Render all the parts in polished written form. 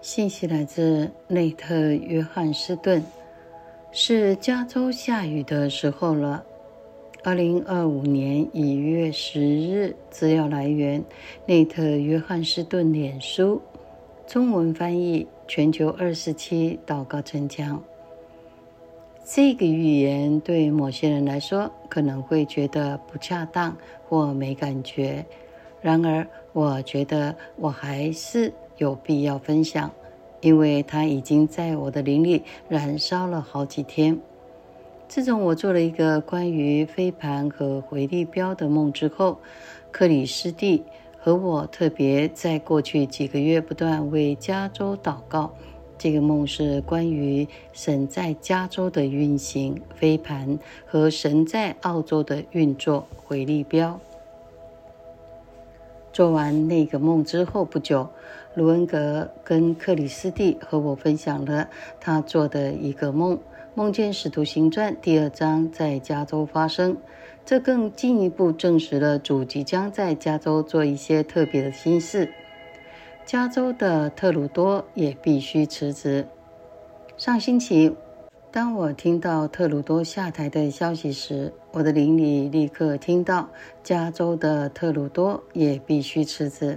信息来自内特·约翰斯顿，是加州下雨的时候了。2025年1月10日，资料来源内特·约翰斯顿脸书，中文翻译全球247祷告城墙。这个预言对某些人来说可能会觉得不恰当或没感觉，然而我觉得我还是有必要分享，因为它已经在我的灵里燃烧了好几天。自从我做了一个关于飞盘和回力镖的梦之后，克里斯蒂和我特别在过去几个月不断为加州祷告。这个梦是关于神在加州的运行飞盘和神在澳洲的运作回力镖。做完那个梦之后不久，卢恩格跟克里斯蒂和我分享了他做的一个梦，梦见使徒行传第2章在加州发生。这更进一步证实了主即将在加州做一些特别的新事。加州的特鲁多也必须辞职。上星期，当我听到特鲁多下台的消息时，我的灵里立刻听到加州的特鲁多也必须辞职。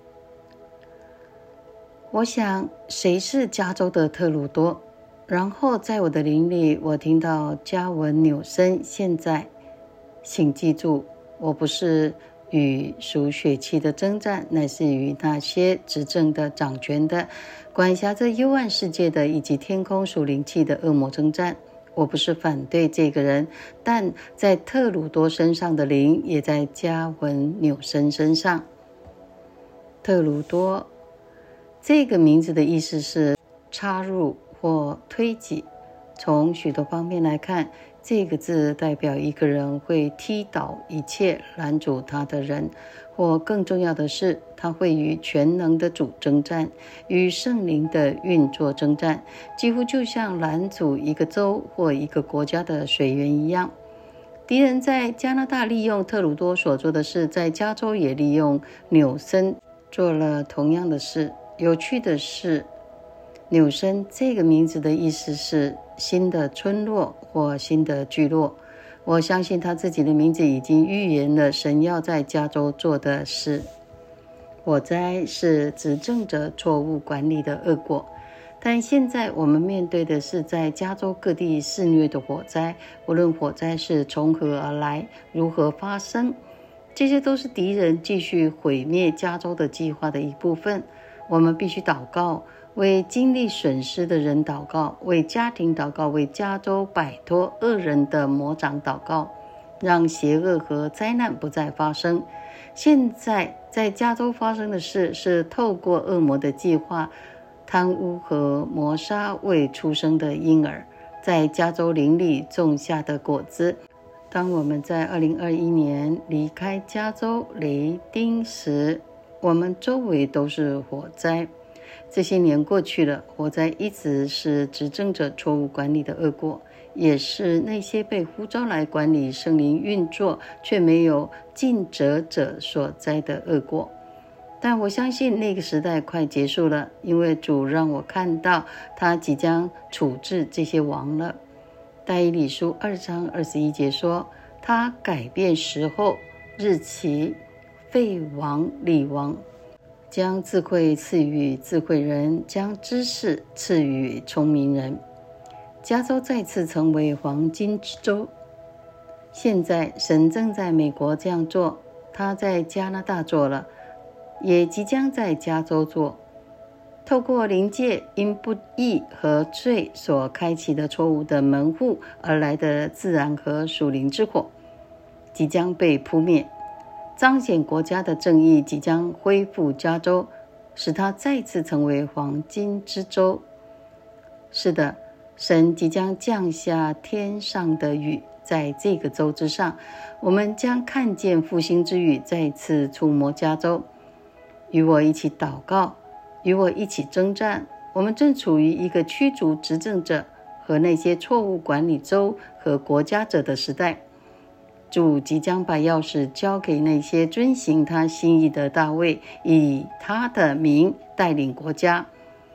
我想，谁是加州的特鲁多？然后在我的灵里，我听到加文纽森现在，请记住，我不是与属血气的征战，乃是与那些执政的、掌权的、管辖着幽暗世界的以及天空属灵气的恶魔征战。我不是反对这个人，但在特鲁多身上的灵也在加文纽森身上。特鲁多这个名字的意思是插入或推挤。从许多方面来看，这个字代表一个人会踢倒一切拦阻他的人，或更重要的是，他会与全能的主征战，与圣灵的运作征战，几乎就像拦阻一个州或一个国家的水源一样。敌人在加拿大利用特鲁多所做的事，在加州也利用纽森做了同样的事。有趣的是，纽森这个名字的意思是新的村落或新的聚落。我相信他自己的名字已经预言了神要在加州做的事。火灾是执政者错误管理的恶果，但现在我们面对的是在加州各地肆虐的火灾，无论火灾是从何而来，如何发生，这些都是敌人继续毁灭加州的计划的一部分。我们必须祷告，为经历损失的人祷告，为家庭祷告，为加州摆脱恶人的魔掌祷告，让邪恶和灾难不再发生。现在在加州发生的事是透过恶魔的计划，贪污和谋杀未出生的婴儿在加州林里种下的果子。当我们在2021年离开加州雷丁时，我们周围都是火灾。这些年过去了，火灾一直是执政者错误管理的恶果，也是那些被呼召来管理圣灵运作却没有尽责者所栽的恶果。但我相信那个时代快结束了，因为主让我看到他即将处置这些王了。但以理书2章21节说，他改变时候、日期，废王立王，将智慧赐予智慧人，将知识赐予聪明人。加州再次成为黄金之州。现在神正在美国这样做，他在加拿大做了，也即将在加州做。透过灵界因不义和罪所开启的错误的门户而来的自然和属灵之火，即将被扑灭。彰显国家的正义即将恢复加州，使它再次成为黄金之州。是的，神即将降下天上的雨，在这个州之上，我们将看见复兴之雨再次触摸加州。与我一起祷告，与我一起征战。我们正处于一个驱逐执政者和那些错误管理州和国家者的时代。主即将把钥匙交给那些遵行他心意的大卫，以他的名带领国家。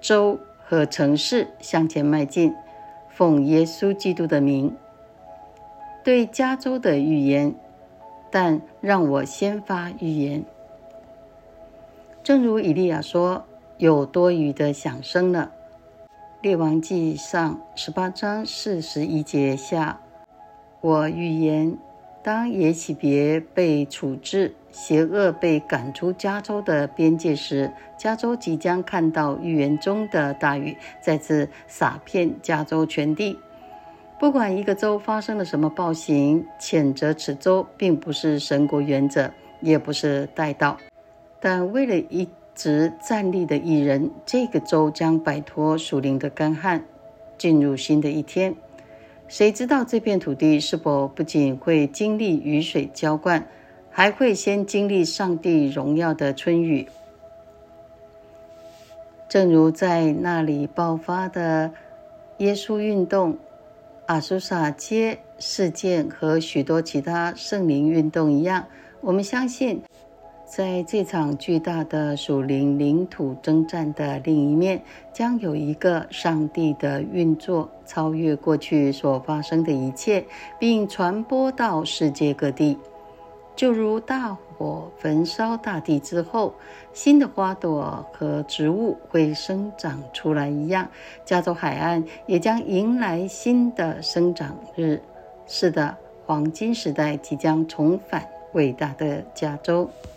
州和城市向前迈进，奉耶稣基督的名。对加州的预言，但让我先发预言。正如以利亚说，有多余的响声了。列王纪上18章41节下，我预言，当耶洗别被处置，邪恶被赶出加州的边界时，加州即将看到预言中的大雨再次洒遍加州全地。不管一个州发生了什么暴行，谴责此州并不是神国原则，也不是代祷，但为了一直站立的义人，这个州将摆脱属灵的干旱，进入新的一天。谁知道这片土地是否不仅会经历雨水浇灌，还会先经历上帝荣耀的春雨。正如在那里爆发的耶稣运动、阿苏萨街事件和许多其他圣灵运动一样，我们相信在这场巨大的属灵领土征战的另一面，将有一个上帝的运作超越过去所发生的一切，并传播到世界各地。就如大火焚烧大地之后，新的花朵和植物会生长出来一样，加州海岸也将迎来新的生长日。是的，黄金时代即将重返伟大的加州。